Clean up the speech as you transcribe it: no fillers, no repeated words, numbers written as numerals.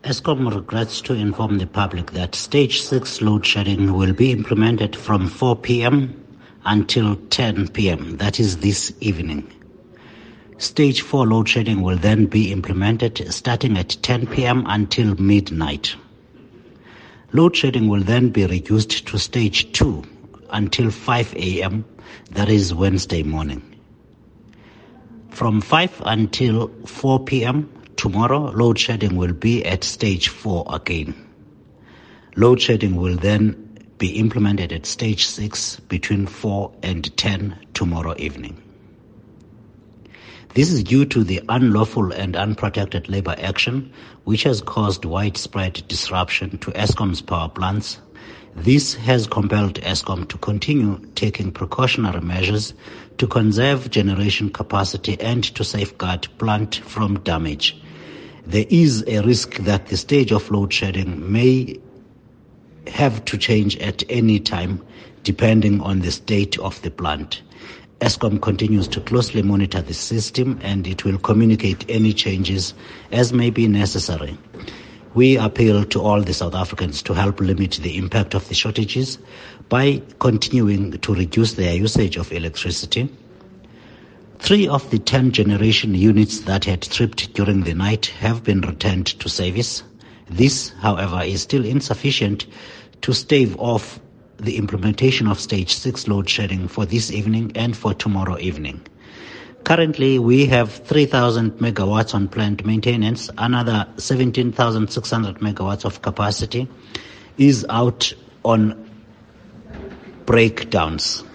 Eskom regrets to inform the public that Stage 6 load shedding will be implemented from 4 p.m. until 10 p.m., that is this evening. Stage 4 load shedding will then be implemented starting at 10 p.m. until midnight. Load shedding will then be reduced to Stage 2 until 5 a.m., that is Wednesday morning. From 5 until 4 p.m. tomorrow, load shedding will be at Stage 4 again. Load shedding will then be implemented at Stage 6 between 4 and 10 tomorrow evening. This is due to the unlawful and unprotected labor action, which has caused widespread disruption to Eskom's power plants. This has compelled Eskom to continue taking precautionary measures to conserve generation capacity and to safeguard plant from damage. There is a risk that the stage of load shedding may have to change at any time depending on the state of the plant. Eskom continues to closely monitor the system and it will communicate any changes as may be necessary. We appeal to all the South Africans to help limit the impact of the shortages by continuing to reduce their usage of electricity. 3 of the 10 generation units that had tripped during the night have been returned to service. This, however, is still insufficient to stave off the implementation of Stage 6 load shedding for this evening and for tomorrow evening. Currently, we have 3,000 megawatts on plant maintenance. Another 17,600 megawatts of capacity is out on breakdowns.